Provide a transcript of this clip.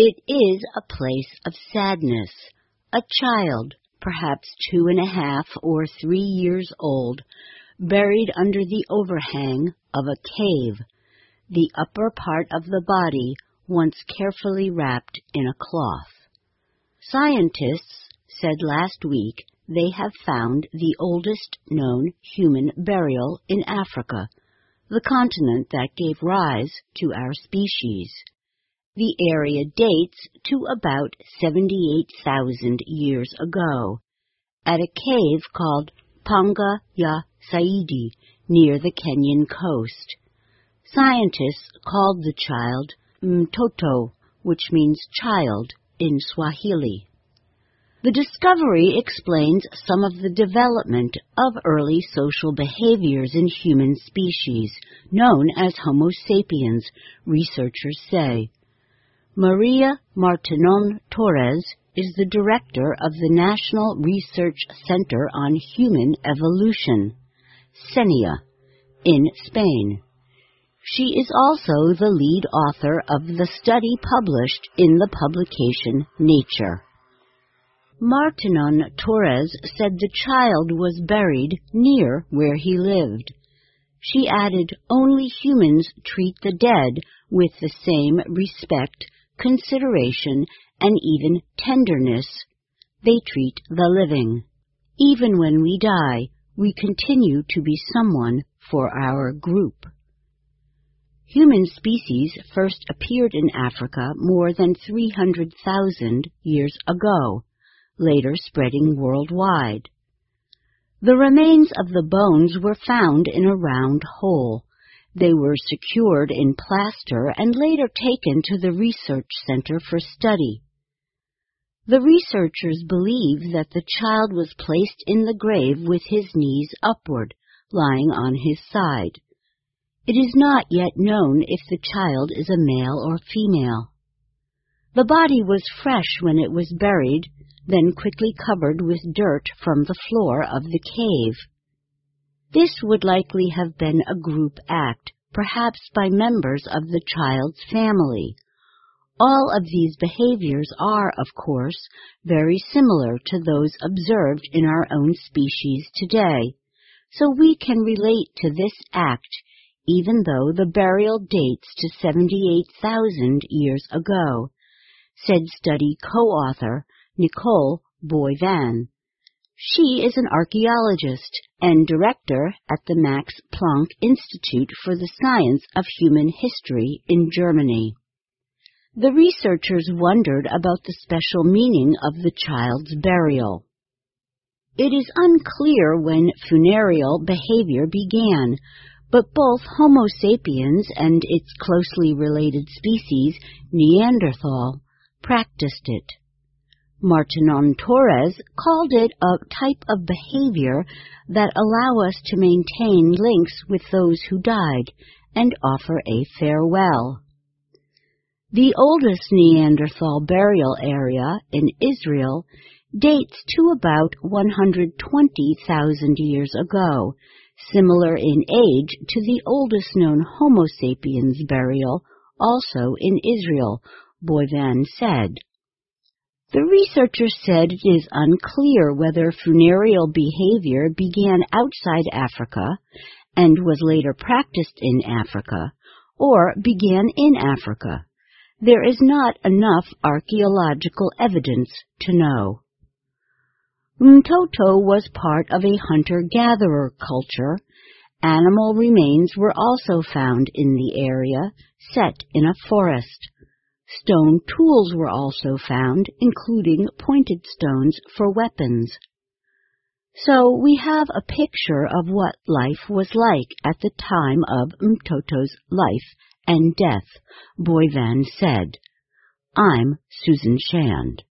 It is a place of sadness. A child, perhaps 2.5 or 3 years old, buried under the overhang of a cave, the upper part of the body once carefully wrapped in a cloth. Scientists said last week they have found the oldest known human burial in Africa, the continent that gave rise to our species. The area dates to about 78,000 years ago, at a cave called Panga ya Saidi near the Kenyan coast. Scientists called the child Mtoto, which means child in Swahili. The discovery explains some of the development of early social behaviors in human species, known as Homo sapiens, researchers say. Maria Martinon Torres is the director of the National Research Center on Human Evolution, CENIA, in Spain. She is also the lead author of the study published in the publication Nature. Martinon Torres said the child was buried near where he lived. She added, only humans treat the dead with the same respect, consideration, and even tenderness they treat the living. Even when we die, we continue to be someone for our group. Human species first appeared in Africa more than 300,000 years ago, later spreading worldwide. The remains of the bones were found in a round hole. They were secured in plaster and later taken to the research center for study. The researchers believe that the child was placed in the grave with his knees upward, lying on his side. It is not yet known if the child is a male or female. The body was fresh when it was buried, then quickly covered with dirt from the floor of the cave. This would likely have been a group act, perhaps by members of the child's family. All of these behaviors are, of course, very similar to those observed in our own species today, so we can relate to this act, even though the burial dates to 78,000 years ago, said study co-author Nicole Boyvan. She is an archaeologist and director at the Max Planck Institute for the Science of Human History in Germany. The researchers wondered about the special meaning of the child's burial. It is unclear when funereal behavior began, but both Homo sapiens and its closely related species, Neanderthal, practiced it. Martinon Torres called it a type of behavior that allow us to maintain links with those who died and offer a farewell. The oldest Neanderthal burial area in Israel dates to about 120,000 years ago, similar in age to the oldest known Homo sapiens burial, also in Israel, Boyvan said. The researchers said it is unclear whether funereal behavior began outside Africa and was later practiced in Africa, or began in Africa. There is not enough archaeological evidence to know. Mtoto was part of a hunter-gatherer culture. Animal remains were also found in the area, set in a forest. Stone tools were also found, including pointed stones for weapons. So we have a picture of what life was like at the time of Mtoto's life and death, Boyvan said. I'm Susan Shand.